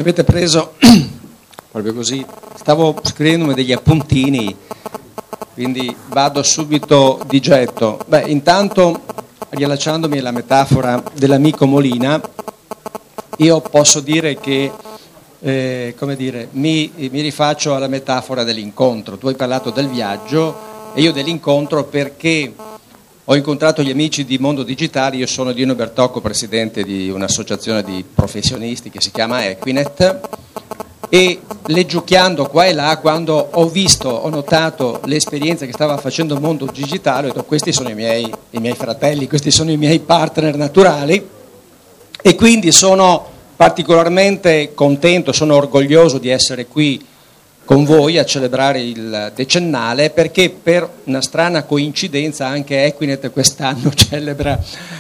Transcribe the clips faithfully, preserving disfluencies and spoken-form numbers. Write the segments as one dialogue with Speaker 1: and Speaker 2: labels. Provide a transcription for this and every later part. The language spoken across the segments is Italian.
Speaker 1: avete preso proprio così, stavo scrivendomi degli appuntini, quindi vado subito di getto. Beh, intanto, riallacciandomi alla metafora dell'amico Molina, io posso dire che eh, come dire, mi, mi rifaccio alla metafora dell'incontro. Tu hai parlato del viaggio e io dell'incontro perché ho incontrato gli amici di Mondo Digitale. Io sono Dino Bertocco, presidente di un'associazione di professionisti che si chiama Equinet, e leggiucchiando qua e là, quando ho visto, ho notato l'esperienza che stava facendo Mondo Digitale, ho detto questi sono i miei, i miei fratelli, questi sono i miei partner naturali, e quindi sono particolarmente contento, sono orgoglioso di essere qui con voi a celebrare il decennale, perché per una strana coincidenza anche Equinet quest'anno celebra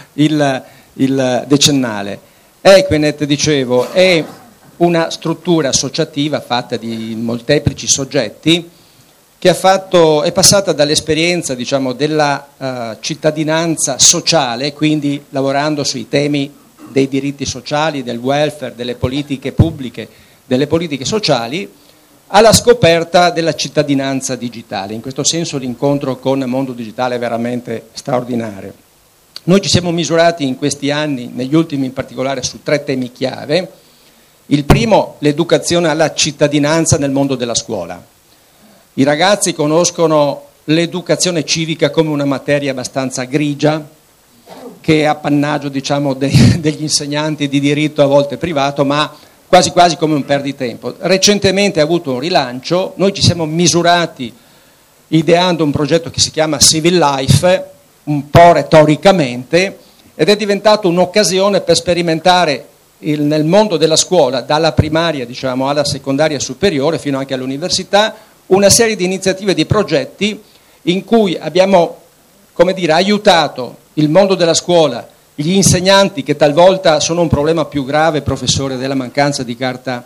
Speaker 1: il, il decennale. Equinet, dicevo, è una struttura associativa fatta di molteplici soggetti che ha fatto, è passata dall'esperienza, diciamo, della uh, cittadinanza sociale, quindi lavorando sui temi dei diritti sociali, del welfare, delle politiche pubbliche, delle politiche sociali, alla scoperta della cittadinanza digitale. In questo senso l'incontro con Mondo Digitale è veramente straordinario. Noi ci siamo misurati in questi anni, negli ultimi in particolare, su tre temi chiave. Il primo, l'educazione alla cittadinanza nel mondo della scuola. I ragazzi conoscono l'educazione civica come una materia abbastanza grigia, che è appannaggio, diciamo, de- degli insegnanti di diritto, a volte privato, ma quasi quasi come un perditempo. Recentemente ha avuto un rilancio, noi ci siamo misurati ideando un progetto che si chiama Civil Life, un po' retoricamente, ed è diventato un'occasione per sperimentare il, nel mondo della scuola, dalla primaria, diciamo, alla secondaria superiore fino anche all'università, una serie di iniziative e di progetti in cui abbiamo, come dire, aiutato il mondo della scuola, gli insegnanti, che talvolta sono un problema più grave, professore, della mancanza di carta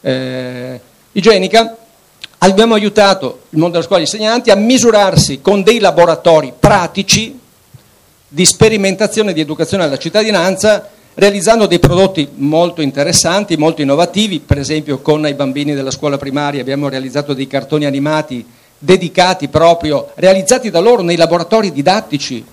Speaker 1: eh, igienica. Abbiamo aiutato il mondo della scuola e gli insegnanti a misurarsi con dei laboratori pratici di sperimentazione di educazione alla cittadinanza, realizzando dei prodotti molto interessanti, molto innovativi. Per esempio, con i bambini della scuola primaria abbiamo realizzato dei cartoni animati dedicati proprio, realizzati da loro nei laboratori didattici.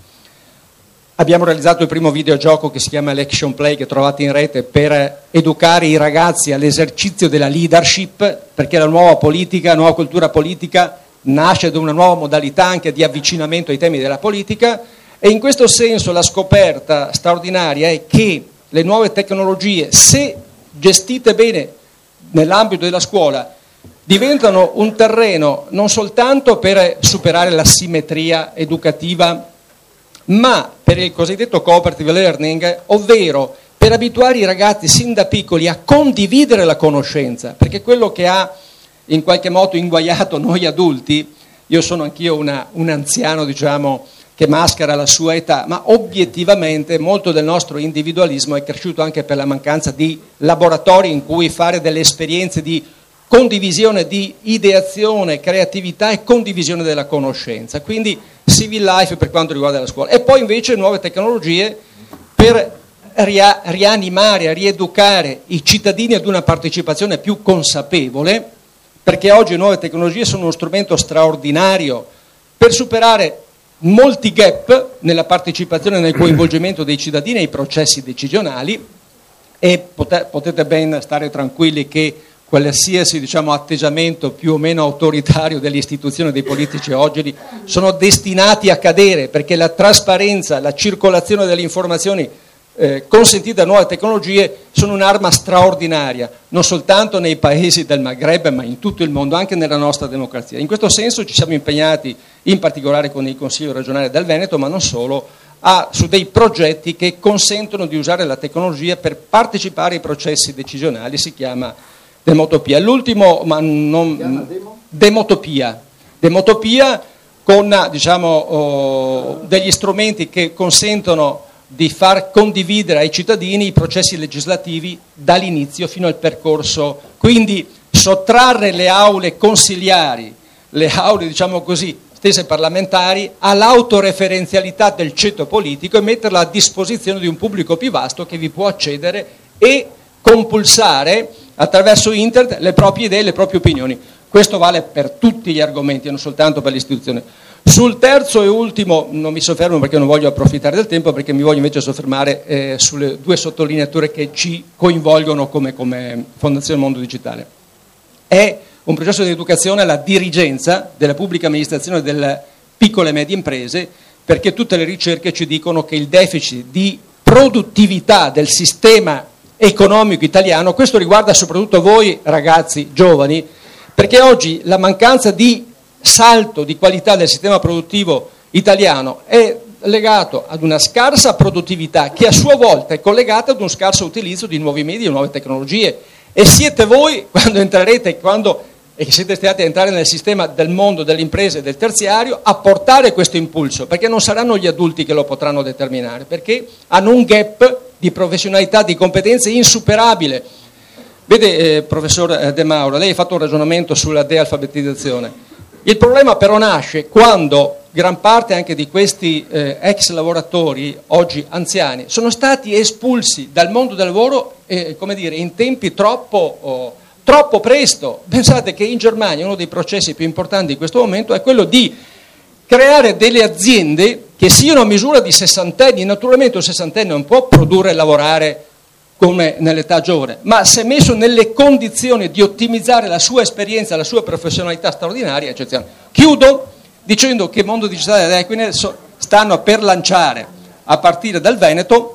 Speaker 1: Abbiamo realizzato il primo videogioco che si chiama l'Action Play, che trovate in rete, per educare i ragazzi all'esercizio della leadership, perché la nuova politica, la nuova cultura politica nasce da una nuova modalità anche di avvicinamento ai temi della politica, e in questo senso la scoperta straordinaria è che le nuove tecnologie, se gestite bene nell'ambito della scuola, diventano un terreno non soltanto per superare l'asimmetria educativa, ma per il cosiddetto cooperative learning, ovvero per abituare i ragazzi sin da piccoli a condividere la conoscenza, perché quello che ha in qualche modo inguaiato noi adulti, io sono anch'io una, un anziano, diciamo, che maschera la sua età, ma obiettivamente molto del nostro individualismo è cresciuto anche per la mancanza di laboratori in cui fare delle esperienze di condivisione, di ideazione, creatività e condivisione della conoscenza. Quindi Civil Life per quanto riguarda la scuola, e poi invece nuove tecnologie per ria- rianimare, rieducare i cittadini ad una partecipazione più consapevole, perché oggi nuove tecnologie sono uno strumento straordinario per superare molti gap nella partecipazione e nel coinvolgimento dei cittadini ai processi decisionali, e pot- potete ben stare tranquilli che qualsiasi, diciamo, atteggiamento più o meno autoritario delle istituzioni e dei politici oggi sono destinati a cadere, perché la trasparenza, la circolazione delle informazioni eh, consentite da nuove tecnologie sono un'arma straordinaria, non soltanto nei paesi del Maghreb, ma in tutto il mondo, anche nella nostra democrazia. In questo senso ci siamo impegnati, in particolare con il Consiglio regionale del Veneto, ma non solo, a, su dei progetti che consentono di usare la tecnologia per partecipare ai processi decisionali. Si chiama Demotopia. L'ultimo, ma non Demotopia. Demotopia con, diciamo, oh, degli strumenti che consentono di far condividere ai cittadini i processi legislativi dall'inizio fino al percorso, quindi sottrarre le aule consiliari, le aule, diciamo così, stesse parlamentari, all'autoreferenzialità del ceto politico e metterla a disposizione di un pubblico più vasto che vi può accedere e compulsare attraverso internet le proprie idee, le proprie opinioni. Questo vale per tutti gli argomenti, non soltanto per l'istituzione. Sul terzo e ultimo non mi soffermo perché non voglio approfittare del tempo, perché mi voglio invece soffermare eh, sulle due sottolineature che ci coinvolgono come, come Fondazione Mondo Digitale. È un processo di educazione alla dirigenza della pubblica amministrazione delle piccole e medie imprese, perché tutte le ricerche ci dicono che il deficit di produttività del sistema economico italiano, questo riguarda soprattutto voi ragazzi giovani, perché oggi la mancanza di salto di qualità del sistema produttivo italiano è legato ad una scarsa produttività che a sua volta è collegata ad un scarso utilizzo di nuovi media e nuove tecnologie, e siete voi, quando entrerete quando, e che siete stati a entrare nel sistema del mondo delle imprese e del terziario, a portare questo impulso, perché non saranno gli adulti che lo potranno determinare, perché hanno un gap di professionalità, di competenze insuperabile. Vede eh, professor De Mauro, lei ha fatto un ragionamento sulla dealfabetizzazione. Il problema però nasce quando gran parte anche di questi eh, ex lavoratori, oggi anziani, sono stati espulsi dal mondo del lavoro eh, come dire, in tempi troppo, oh, troppo presto. Pensate che in Germania uno dei processi più importanti in questo momento è quello di creare delle aziende che siano a misura di sessantenni. Naturalmente un sessantenne non può produrre e lavorare come nell'età giovane, ma se messo nelle condizioni di ottimizzare la sua esperienza, la sua professionalità straordinaria, eccezionale. Chiudo dicendo che il Mondo Digitale ed Equinix stanno per lanciare, a partire dal Veneto,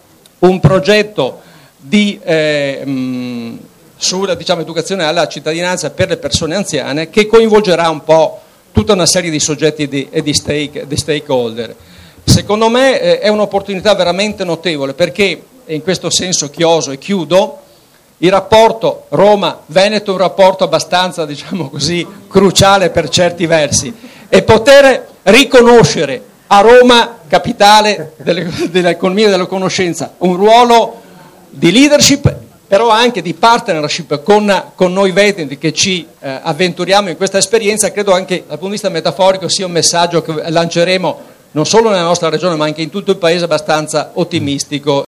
Speaker 1: un progetto di eh, mh, sulla diciamo, educazione alla cittadinanza per le persone anziane, che coinvolgerà un po' tutta una serie di soggetti di, e di, stake, di stakeholder. Secondo me eh, è un'opportunità veramente notevole, perché e in questo senso chioso e chiudo, il rapporto Roma-Veneto è un rapporto abbastanza, diciamo così, cruciale per certi versi, e poter riconoscere a Roma, capitale delle, dell'economia e della conoscenza, un ruolo di leadership, però anche di partnership con, con noi veteri che ci eh, avventuriamo in questa esperienza, credo anche dal punto di vista metaforico sia un messaggio che lanceremo non solo nella nostra regione ma anche in tutto il paese abbastanza ottimistico.